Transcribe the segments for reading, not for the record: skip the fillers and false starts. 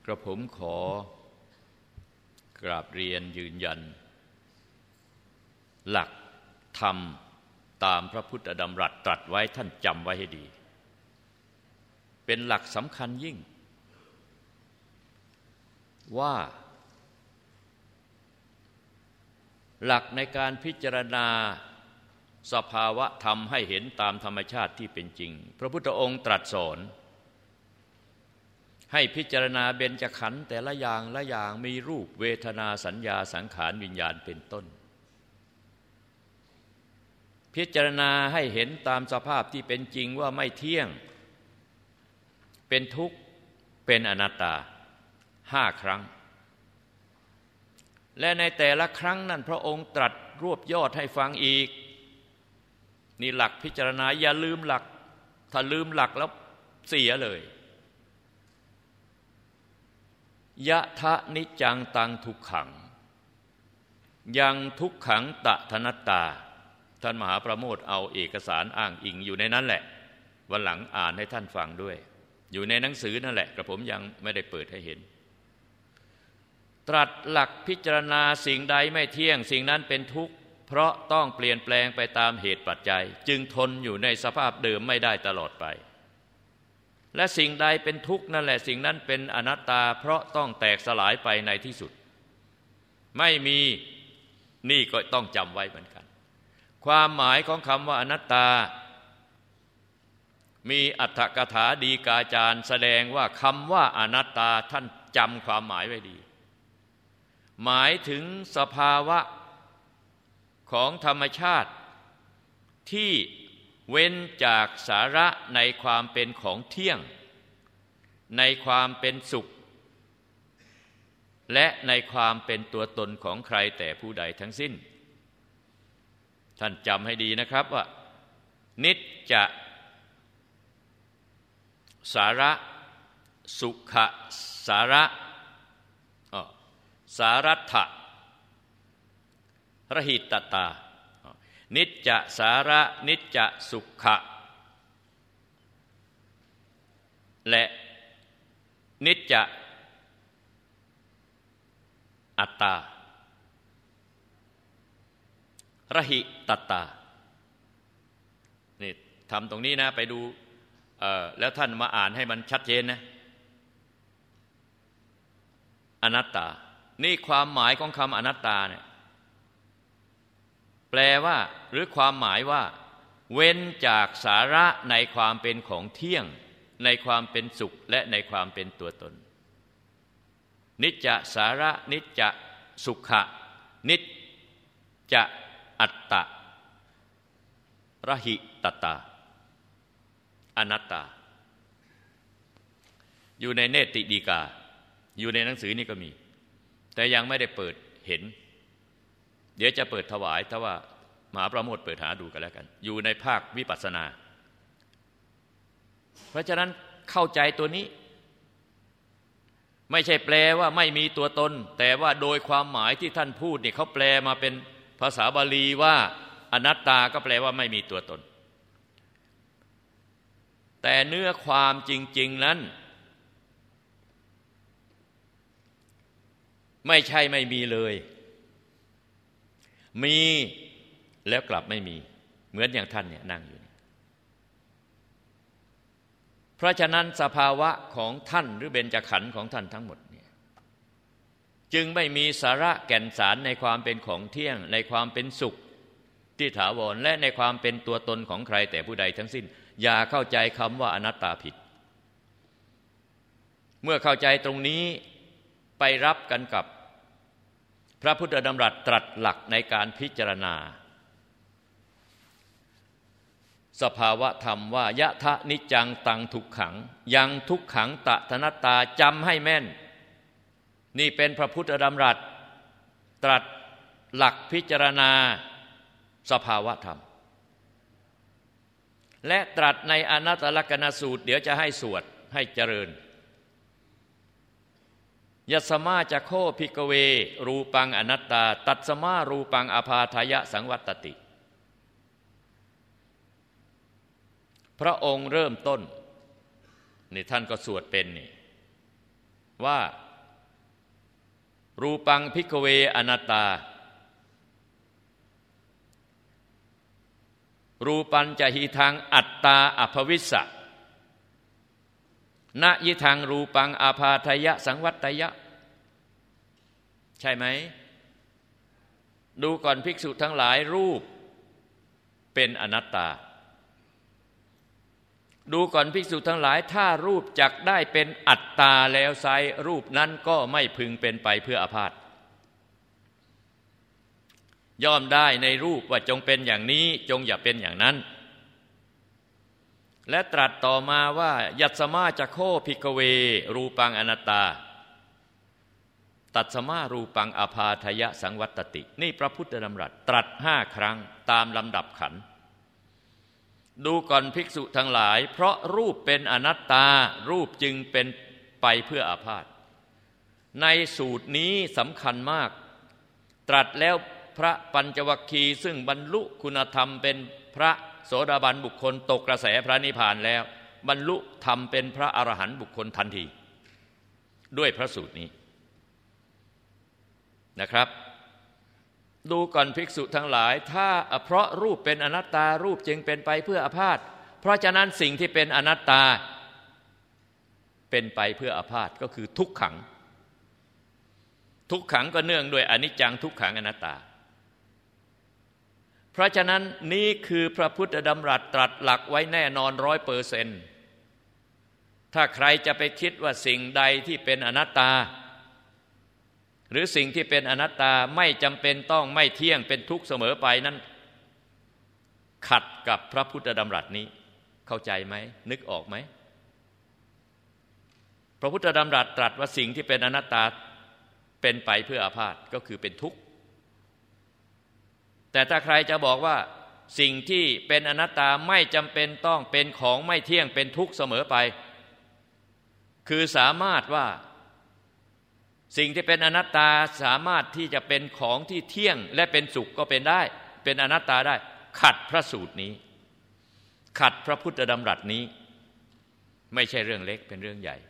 กระผมขอกราบเรียนยืนยันหลักธรรมตามพระพุทธดำรัสตรัสไว้ท่านจำไว้ให้ดีเป็นหลักสำคัญยิ่งว่าหลักในการพิจารณาสภาวะธรรมให้เห็นตามธรรมชาติที่เป็นจริงพระพุทธองค์ตรัสสอนให้พิจารณาเบญจขันธ์แต่ละอย่างละอย่างมีรูปเวทนาสัญญาสังขารวิญญาณเป็นต้นพิจารณาให้เห็นตามสภาพที่เป็นจริงว่าไม่เที่ยงเป็นทุกข์เป็นอนัตตา5 ครั้งและในแต่ละครั้งนั้นพระองค์ตรัสรวบยอดให้ฟังอีกนี่หลักพิจารณาอย่าลืมหลักถ้าลืมหลักแล้วเสียเลยยะทะนิจจังตังทุกขังยังทุกขังตะทนัตตาท่านมหาประโมทเอาเอกสารอ้างอิงอยู่ในนั้นแหละวันหลังอ่านให้ท่านฟังด้วยอยู่ในหนังสือนั่นแหละกระผมยังไม่ได้เปิดให้เห็นตรัสหลักพิจารณาสิ่งใดไม่เที่ยงสิ่งนั้นเป็นทุกข์เพราะต้องเปลี่ยนแปลงไปตามเหตุปัจจัยจึงทนอยู่ในสภาพเดิมไม่ได้ตลอดไปและสิ่งใดเป็นทุกข์นั่นแหละสิ่งนั้นเป็นอนัตตาเพราะต้องแตกสลายไปในที่สุดไม่มีนี่ก็ต้องจำไว้เหมือนกันความหมายของคำว่าอนัตตามีอรรถกถาดีกาจารย์แสดงว่าคำว่าอนัตตาท่านจำความหมายไว้ดีหมายถึงสภาวะของธรรมชาติที่เว้นจากสาระในความเป็นของเที่ยงในความเป็นสุขและในความเป็นตัวตนของใครแต่ผู้ใดทั้งสิ้นท่านจำให้ดีนะครับว่านิจจสาระสุขสาระสารัตถะรหิตตานิจจสาระนิจจสุขะและนิจจอัตตารหิตตานี่ทำตรงนี้นะไปดูแล้วท่านมาอ่านให้มันชัดเจนนะอนัตตานี่ความหมายของคำอนัตตาเนี่ยแปลว่าหรือความหมายว่าเว้นจากสาระในความเป็นของเที่ยงในความเป็นสุขและในความเป็นตัวตนนิจจสาระนิจจสุขะนิจจอัตตะรหิตตาอนัตตาอยู่ในเนติดีกาอยู่ในหนังสือนี่ก็มีแต่ยังไม่ได้เปิดเห็นเดี๋ยวจะเปิดถวายถ้าว่ามหาประโมทเปิดหาดูกันแล้วกันอยู่ในภาควิปัสสนาเพราะฉะนั้นเข้าใจตัวนี้ไม่ใช่แปลว่าไม่มีตัวตนแต่ว่าโดยความหมายที่ท่านพูดนี่เขาแปลมาเป็นภาษาบาลีว่าอนัตตาก็แปลว่าไม่มีตัวตนแต่เนื้อความจริงๆนั้นไม่ใช่ไม่มีเลยมีแล้วกลับไม่มีเหมือนอย่างท่านเนี่ยนั่งอยู่นี่เพราะฉะนั้นสภาวะของท่านหรือเบญจขันธ์ของท่านทั้งหมดเนี่ยจึงไม่มีสาระแก่นสารในความเป็นของเที่ยงในความเป็นสุขที่ถาวรและในความเป็นตัวตนของใครแต่ผู้ใดทั้งสิ้นอย่าเข้าใจคำว่าอนัตตาผิดเมื่อเข้าใจตรงนี้ไปรับกันกับพระพุทธดำรัสตรัสหลักในการพิจารณาสภาวะธรรมว่ายะทะนิจจังตังทุกขังยังทุกขังตะทนัตตาจำให้แม่นนี่เป็นพระพุทธดำรัสตรัสหลักพิจารณาสภาวะธรรมและตรัสในอนัตตลกนสูตรเดี๋ยวจะให้สวดให้เจริญยัสมาจะโคภิกเวรูปังอนัตตาตัสสมารูปังอภาทายะสังวัตติพระองค์เริ่มต้นนี่ท่านก็สวดเป็นนี่ว่ารูปังภิกขเวอนัตตารูปัญจหิทังอัตตาอภวิสสะนะยิทังรูปังอาพาทยะสังวัตยะใช่ไหมดูก่อนภิกษุทั้งหลายรูปเป็นอนัตตาดูก่อนภิกษุทั้งหลายถ้ารูปจักได้เป็นอัตตาแล้วไซรูปนั้นก็ไม่พึงเป็นไปเพื่ออาพาธย่อมได้ในรูปว่าจงเป็นอย่างนี้จงอย่าเป็นอย่างนั้นและตรัสต่อมาว่ายัสมาจะโคภิกขเวรูปังอนัตตาตัดสมารูปังอาพาทยะสังวัตตินี่พระพุทธดำรัสตรัส5 ครั้งตามลำดับขันธ์ดูก่อนภิกษุทั้งหลายเพราะรูปเป็นอนัตตารูปจึงเป็นไปเพื่ออาพาธในสูตรนี้สำคัญมากตรัสแล้วพระปัญจวัคคีย์ซึ่งบรรลุคุณธรรมเป็นพระโสดาบันบุคคลตกกระแสพระนิพพานแล้วบรรลุธรรมเป็นพระอรหันต์บุคคลทันทีด้วยพระสูตรนี้นะครับดูก่อนภิกษุทั้งหลายถ้าเพราะรูปเป็นอนัตตารูปจึงเป็นไปเพื่ออาพาธเพราะฉะนั้นสิ่งที่เป็นอนัตตาเป็นไปเพื่ออาพาธก็คือทุกขังทุกขังก็เนื่องด้วยอนิจจังทุกขังอนัตตาเพราะฉะนั้นนี่คือพระพุทธดำรัสตรัสหลักไว้แน่นอน 100%ถ้าใครจะไปคิดว่าสิ่งใดที่เป็นอนัตตาหรือสิ่งที่เป็นอนัตตาไม่จำเป็นต้องไม่เที่ยงเป็นทุกข์เสมอไปนั้นขัดกับพระพุทธดำรัสนี้เข้าใจไหมนึกออกไหมพระพุทธดำรัสตรัสว่าสิ่งที่เป็นอนัตตาเป็นไปเพื่ออาพาธก็คือเป็นทุกข์แต่ถ้าใครจะบอกว่าสิ่งที่เป็นอนัตตาไม่จำเป็นต้องเป็นของไม่เที่ยงเป็นทุกข์เสมอไปคือสามารถว่าสิ่งที่เป็นอนัตตาสามารถที่จะเป็นของที่เที่ยงและเป็นสุขก็เป็นได้เป็นอนัตตาได้ขัดพระสูตรนี้ขัดพระพุทธดำรัสนี้ไม่ใช่เรื่องเล็กเป็นเรื่องใหญ่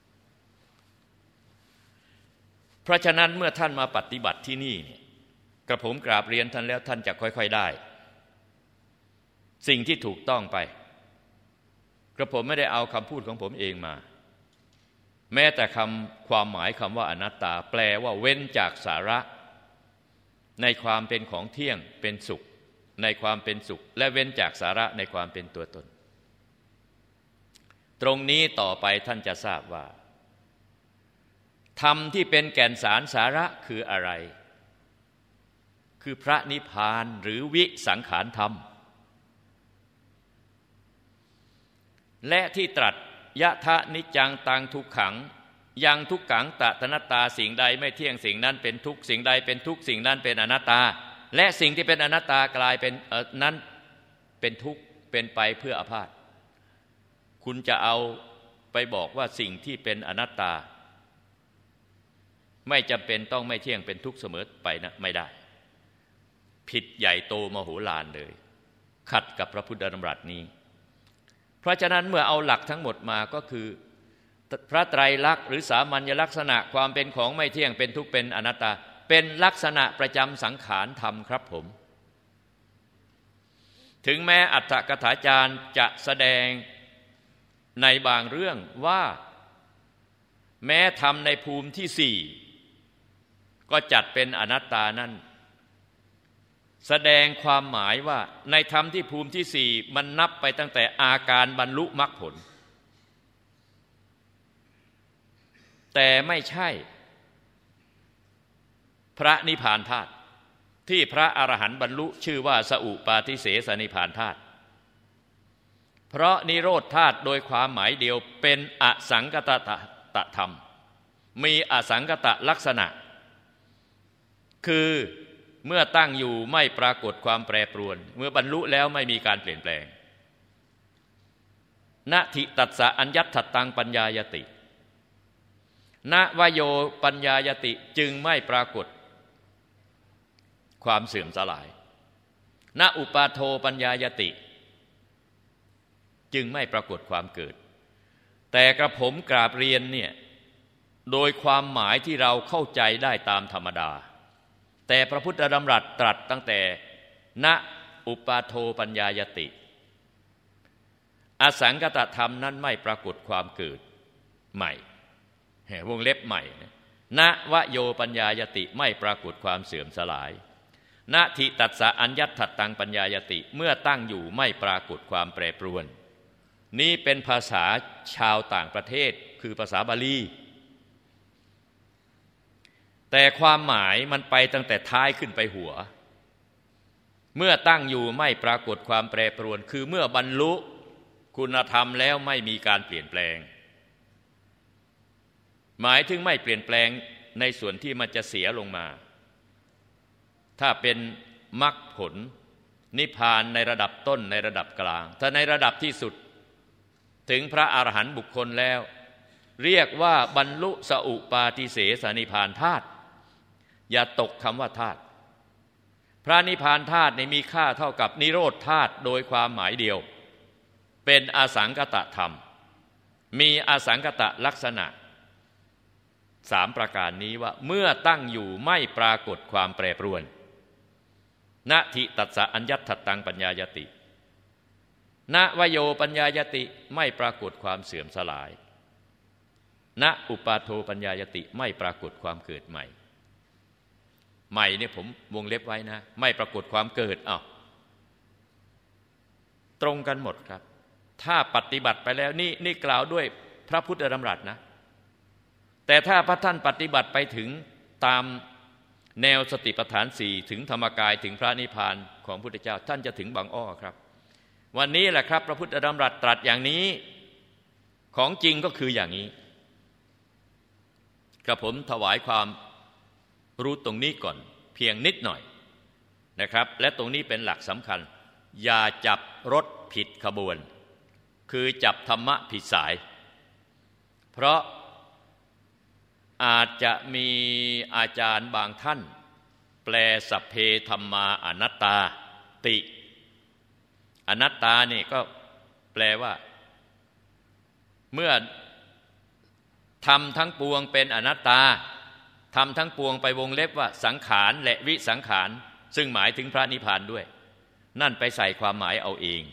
เพราะฉะนั้นเมื่อท่านมาปฏิบัติที่นี่เนี่ยกระผมกราบเรียนท่านแล้วท่านจะค่อยๆได้สิ่งที่ถูกต้องไปกระผมไม่ได้เอาคำพูดของผมเองมาแม้แต่ความหมายคำว่าอนัตตาแปลว่าเว้นจากสาระในความเป็นของเที่ยงเป็นสุขในความเป็นสุขและเว้นจากสาระในความเป็นตัวตนตรงนี้ต่อไปท่านจะทราบว่าธรรมที่เป็นแก่นสารสาระคืออะไรคือพระนิพพานหรือวิสังขารธรรมและที่ตรัสยะทะนิจจังตังทุกขังยังทุกขังตถนัตตาสิ่งใดไม่เที่ยงสิ่งนั้นเป็นทุกสิ่งใดเป็นทุกสิ่งนั้นเป็นอนัตตาและสิ่งที่เป็นอนัตตากลายเป็นนั้นเป็นทุกข์เป็นไปเพื่ออาพาธคุณจะเอาไปบอกว่าสิ่งที่เป็นอนัตตาไม่จำเป็นต้องไม่เที่ยงเป็นทุกข์เสมอไปนะไม่ได้ผิดใหญ่โตมโหฬารเลยขัดกับพระพุทธดำรัสนี้เพราะฉะนั้นเมื่อเอาหลักทั้งหมดมาก็คือพระไตรลักษณ์หรือสามัญลักษณะความเป็นของไม่เที่ยงเป็นทุกข์เป็นอนัตตาเป็นลักษณะประจำสังขารธรรมครับผมถึงแม้อัตถกถาจารย์จะแสดงในบางเรื่องว่าแม้ธรรมในภูมิที่4ก็จัดเป็นอนัตตานั้นแสดงความหมายว่าในธรรมที่ภูมิที่4มันนับไปตั้งแต่อาการบรรลุมรรคผลแต่ไม่ใช่พระนิพพานธาตุที่พระอรหันต์บรรลุชื่อว่าสอุปาทิเสสนิพพานธาตุเพราะนิโรธธาตุโดยความหมายเดียวเป็นอสังกตธรรมมีอสังกตลักษณะคือเมื่อตั้งอยู่ไม่ปรากฏความแปรปรวนเมื่อบรรลุแล้วไม่มีการเปลี่ยนแปลงนะทิตัสสะอัญญัตถตังปัญญายติณวโยปัญญายติจึงไม่ปรากฏความเสื่อมสลายณอุปาโทปัญญายติจึงไม่ปรากฏความเกิดแต่กระผมกราบเรียนเนี่ยโดยความหมายที่เราเข้าใจได้ตามธรรมดาแต่พระพุทธดำรัสตรัสตั้งแต่ณอุปาโทปัญญายติอสังคตธรรมนั้นไม่ปรากฏความเกิดใหม่วงเล็บใหม่ณวโยปัญญายติไม่ปรากฏความเสื่อมสลายณทิตัสสะอัญญัตถัตตังปัญญายติเมื่อตั้งอยู่ไม่ปรากฏความแปรปรวนนี้เป็นภาษาชาวต่างประเทศคือภาษาบาลีแต่ความหมายมันไปตั้งแต่ท้ายขึ้นไปหัวเมื่อตั้งอยู่ไม่ปรากฏความแปรปรวนคือเมื่อบรรลุคุณธรรมแล้วไม่มีการเปลี่ยนแปลงหมายถึงไม่เปลี่ยนแปลงในส่วนที่มันจะเสียลงมาถ้าเป็นมรรคผลนิพพานในระดับต้นในระดับกลางถ้าในระดับที่สุดถึงพระอรหันต์บุคคลแล้วเรียกว่าบรรลุสอุปาทิเสสนิพพานธาตุอย่าตกคำว่าธาตุพระนิพพานธาตุมีค่าเท่ากับนิโรธธาตุโดยความหมายเดียวเป็นอสังคตธรรมมีอสังคตลักษณะ3ประการนี้ว่าเมื่อตั้งอยู่ไม่ปรากฏความแปรปรวนณทิตัสสะอัญญัตถัตตังปัญญายติณวโยปัญญายติไม่ปรากฏความเสื่อมสลายณอุปาโทปัญญายติไม่ปรากฏความเกิดใหม่ใหม่เนี่ยผมวงเล็บไว้นะไม่ปรากฏความเกิดตรงกันหมดครับถ้าปฏิบัติไปแล้วนี่กล่าวด้วยพระพุทธดำรัสนะแต่ถ้าพระท่านปฏิบัติไปถึงตามแนวสติปัฏฐาน4ถึงธรรมกายถึงพระนิพพานของพุทธเจ้าท่านจะถึงบางอ้อครับวันนี้แหละครับพระพุทธดำรัสตรัสอย่างนี้ของจริงก็คืออย่างนี้กระผมถวายความรู้ตรงนี้ก่อนเพียงนิดหน่อยนะครับและตรงนี้เป็นหลักสำคัญอย่าจับรถผิดขบวนคือจับธรรมะผิดสายเพราะอาจจะมีอาจารย์บางท่านแปลสัพเพธัมมาอนัตตาติอนัตตานี่ก็แปลว่าเมื่อธรรมทั้งปวงเป็นอนัตตาธรรมทั้งปวงไปวงเล็บว่าสังขารและวิสังขารซึ่งหมายถึงพระนิพพานด้วยนั่นไปใส่ความหมายเอาเอง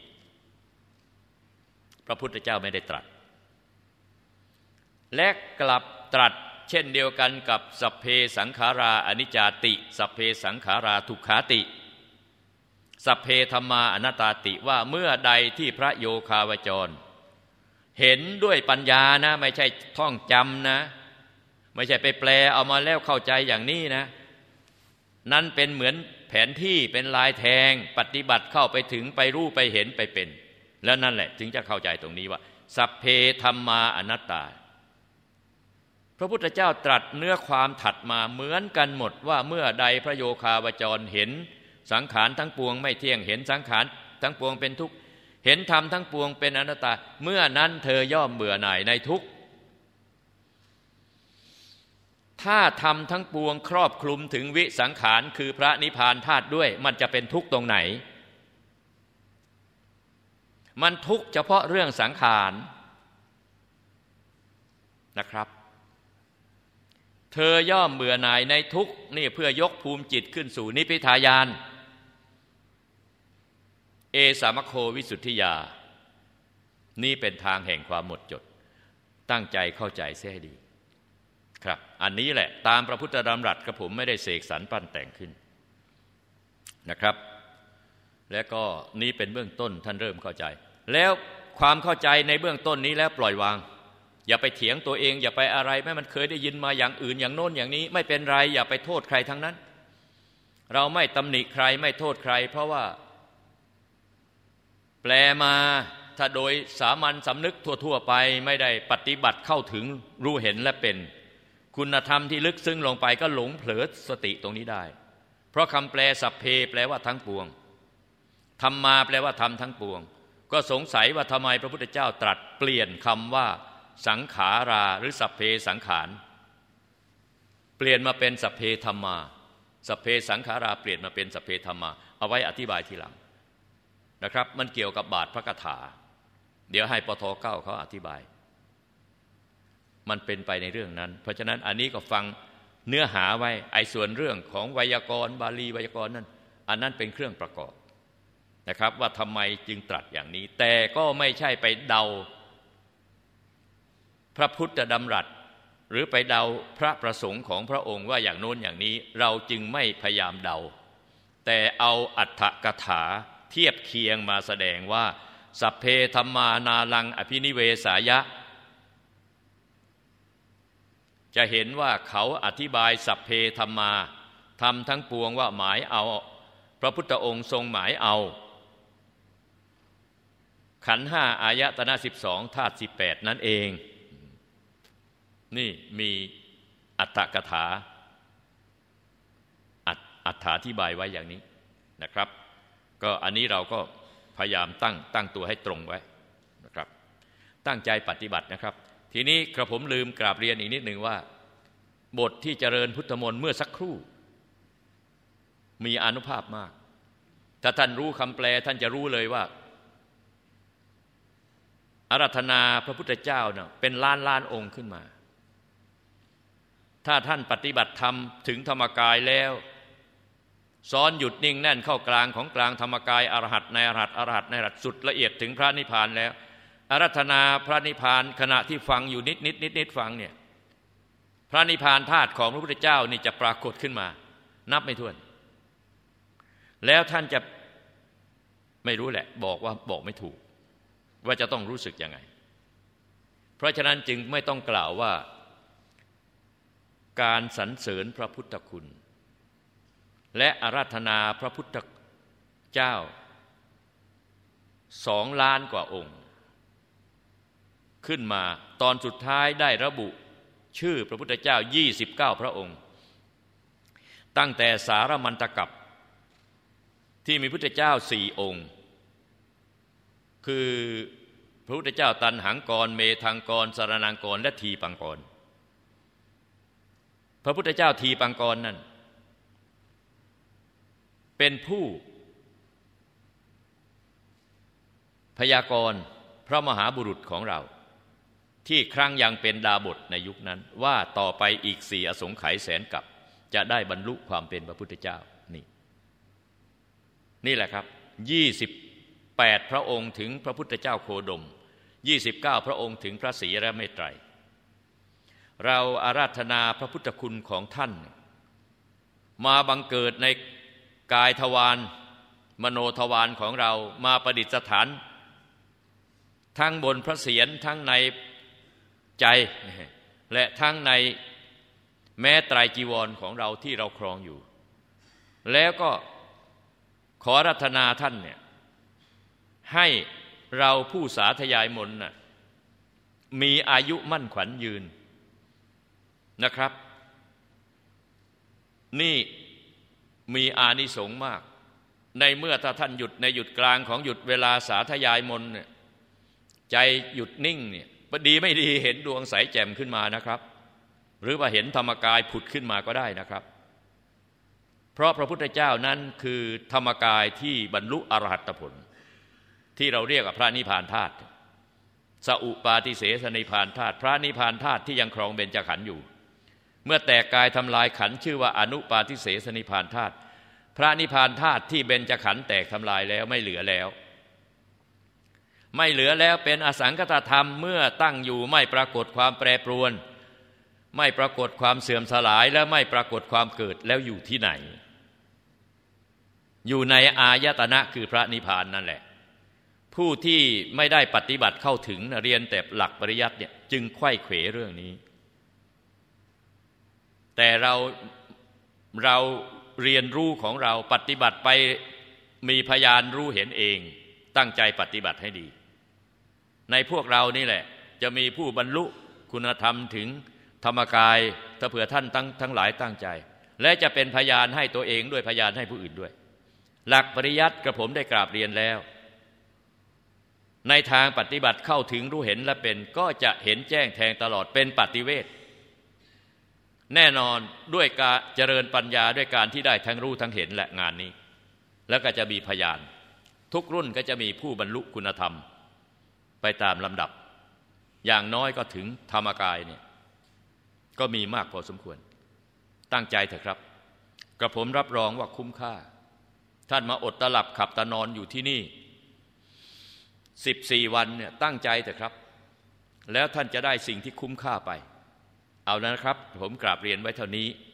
พระพุทธเจ้าไม่ได้ตรัสและกลับตรัสเช่นเดียวกันกับสัพเพสังขาราอนิจจาติสัพเพสังขาราทุกขาติสัพเพธัมมาอนัตตาติว่าเมื่อใดที่พระโยคาวจรเห็นด้วยปัญญานะไม่ใช่ท่องจำนะไม่ใช่ไปแปลเอามาแล้วเข้าใจอย่างนี้นะนั่นเป็นเหมือนแผนที่เป็นลายแทงปฏิบัติเข้าไปถึงไปรู้ไปเห็นไปเป็นแล้วนั่นแหละถึงจะเข้าใจตรงนี้ว่าสัพเพธัมมาอนัตตาพระพุทธเจ้าตรัสเนื้อความถัดมาเหมือนกันหมดว่าเมื่อใดพระโยคาวจรเห็นสังขารทั้งปวงไม่เที่ยงเห็นสังขารทั้งปวงเป็นทุกข์เห็นธรรมทั้งปวงเป็นอนัตตาเมื่อนั้นเธอย่อมเบื่อหน่ายในทุกข์ถ้าธรรมทั้งปวงครอบคลุมถึงวิสังขารคือพระนิพพานธาตุด้วยมันจะเป็นทุกข์ตรงไหนมันทุกข์เฉพาะเรื่องสังขารนะครับเธอย่อมเบื่อหน่ายในทุกข์นี่เพื่อยกภูมิจิตขึ้นสู่นิพพิทายานเอสามโควิสุทธิยานี่เป็นทางแห่งความหมดจดตั้งใจเข้าใจเสียให้ดีครับอันนี้แหละตามพระพุทธดำรัสกระผมไม่ได้เสกสรรปั้นแต่งขึ้นนะครับและก็นี้เป็นเบื้องต้นท่านเริ่มเข้าใจแล้วความเข้าใจในเบื้องต้นนี้แล้วปล่อยวางอย่าไปเถียงตัวเองอย่าไปอะไรแม้มันเคยได้ยินมาอย่างอื่นอย่างโน้นอย่างนี้ไม่เป็นไรอย่าไปโทษใครทั้งนั้นเราไม่ตำหนิใครไม่โทษใครเพราะว่าแปลมาถ้าโดยสามัญสำนึกทั่วๆไปไม่ได้ปฏิบัติเข้าถึงรู้เห็นและเป็นคุณธรรมที่ลึกซึ้งลงไปก็หลงเผลอสติตรงนี้ได้เพราะคำแปลสัพเพแปลว่าทั้งปวงธัมมาแปลว่าธรรมทั้งปวงก็สงสัยว่าทำไมพระพุทธเจ้าตรัสเปลี่ยนคำว่าสังขาราหรือสัพเพสังขารเปลี่ยนมาเป็นสัพเพธัมมาสัพเพสังขาราเปลี่ยนมาเป็นสัพเพธัมมาเอาไว้อธิบายทีหลังนะครับมันเกี่ยวกับบาทพระคาถาเดี๋ยวให้ปท.9เขาอธิบายมันเป็นไปในเรื่องนั้นเพราะฉะนั้นอันนี้ก็ฟังเนื้อหาไว้ไอ้ส่วนเรื่องของไวยากรณ์บาลีไวยากรณ์นั้นอันนั้นเป็นเครื่องประกอบนะครับว่าทำไมจึงตรัสอย่างนี้แต่ก็ไม่ใช่ไปเดาพระพุทธดำรัสหรือไปเดาพระประสงค์ของพระองค์ว่าอย่างโน้นอย่างนี้เราจึงไม่พยายามเดาแต่เอาอรรถกถาเทียบเคียงมาแสดงว่าสัพเพธัมมานาลังอภินิเวสายะจะเห็นว่าเขาอธิบายสัพเพธัมมาทำทั้งปวงว่าหมายเอาพระพุทธองค์ทรงหมายเอาขันธ์ห้าอายตนะ12ธาตุ18นั่นเองนี่มีอรรถกถาอธิบายไว้อย่างนี้นะครับก็อันนี้เราก็พยายามตั้งตัวให้ตรงไว้นะครับตั้งใจปฏิบัตินะครับทีนี้กระผมลืมกราบเรียนอีกนิดหนึ่งว่าบทที่เจริญพุทธมนต์เมื่อสักครู่มีอานุภาพมากถ้าท่านรู้คำแปลท่านจะรู้เลยว่าอาราธนาพระพุทธเจ้าเนี่ยเป็นล้านองค์ขึ้นมาถ้าท่านปฏิบัติธรรมถึงธรรมกายแล้วซ้อนหยุดนิ่งแน่นเข้ากลางของกลางธรรมกายอรหัตในอรหัตอรหัตในอรหัตสุดละเอียดถึงพระนิพพานแล้วอาราธนาพระนิพพานขณะที่ฟังอยู่นิดฟังเนี่ยพระนิพพานธาตุของพระพุทธเจ้านี่จะปรากฏขึ้นมานับไม่ถ้วนแล้วท่านจะไม่รู้แหละบอกไม่ถูกว่าจะต้องรู้สึกยังไงเพราะฉะนั้นจึงไม่ต้องกล่าวว่าการสรรเสริญพระพุทธคุณและอาราธนาพระพุทธเจ้า2 ล้านกว่าองค์ขึ้นมาตอนสุดท้ายได้ระบุชื่อพระพุทธเจ้า29พระองค์ตั้งแต่สารมันตกัปที่มีพุทธเจ้า4 องค์คือพระพุทธเจ้าตันหังกรเมธังกรสรณังกรและทีปังกรพระพุทธเจ้าทีปังกรนั่นเป็นผู้พยากรณ์พระมหาบุรุษของเราที่ครั้งยังเป็นดาบสในยุคนั้นว่าต่อไปอีก4 อสงไขยแสนกับจะได้บรรลุความเป็นพระพุทธเจ้านี่แหละครับ28พระองค์ถึงพระพุทธเจ้าโคดม29พระองค์ถึงพระศรีอริยเมตไตรเราอาราธนาพระพุทธคุณของท่านมาบังเกิดในกายทวารมโนทวารของเรามาประดิษฐานทั้งบนพระเศียรทั้งในใจและทั้งในแม้ไตรจีวรของเราที่เราครองอยู่แล้วก็ขออาราธนาท่านเนี่ยให้เราผู้สาธยายมนต์น่ะมีอายุมั่นขวัญยืนนะครับนี่มีอานิสงส์มากในเมื่อถ้าท่านหยุดในหยุดกลางของหยุดเวลาสาธยายมนต์เนี่ยใจหยุดนิ่งเนี่ยดีไม่ดีเห็นดวงใสแจ่มขึ้นมานะครับหรือว่าเห็นธรรมกายผุดขึ้นมาก็ได้นะครับเพราะพระพุทธเจ้านั้นคือธรรมกายที่บรรลุอรหัตผลที่เราเรียกว่าพระนิพพานธาตุสอุปาทิเสสนิพพานธาตุพระนิพพานธาตุที่ยังครองเบญจขันธ์อยู่เมื่อแตกกายทำลายขันธ์ชื่อว่าอนุปาทิเสสนิพพานธาตุพระนิพพานธาตุที่เบญจขันธ์แตกทำลายแล้วไม่เหลือแล้วเป็นอสังคตธรรมเมื่อตั้งอยู่ไม่ปรากฏความแปรปรวนไม่ปรากฏความเสื่อมสลายและไม่ปรากฏความเกิดแล้วอยู่ที่ไหนอยู่ในอายตนะคือพระนิพพานนั่นแหละผู้ที่ไม่ได้ปฏิบัติเข้าถึงเรียนแต่หลักปริยัติเนี่ยจึงไขว้เขวเรื่องนี้แต่เราเรียนรู้ของเราปฏิบัติไปมีพยานรู้เห็นเองตั้งใจปฏิบัติให้ดีในพวกเรานี่แหละจะมีผู้บรรลุคุณธรรมถึงธรรมกายถ้าเผื่อท่านทั้งหลายตั้งใจและจะเป็นพยานให้ตัวเองด้วยพยานให้ผู้อื่นด้วยหลักปริยัติกระผมได้กราบเรียนแล้วในทางปฏิบัติเข้าถึงรู้เห็นและเป็นก็จะเห็นแจ้งแทงตลอดเป็นปฏิเวทแน่นอนด้วยการเจริญปัญญาด้วยการที่ได้ทั้งรู้ทั้งเห็นและงานนี้แล้วก็จะมีพยานทุกรุ่นก็จะมีผู้บรรลุคุณธรรมไปตามลำดับอย่างน้อยก็ถึงธรรมกายเนี่ยก็มีมากพอสมควรตั้งใจเถอะครับกระผมรับรองว่าคุ้มค่าท่านมาอดตาหลับขับตานอนอยู่ที่นี่14 วันเนี่ยตั้งใจเถอะครับแล้วท่านจะได้สิ่งที่คุ้มค่าไปเอาแล้วนะครับผมกราบเรียนไว้เท่านี้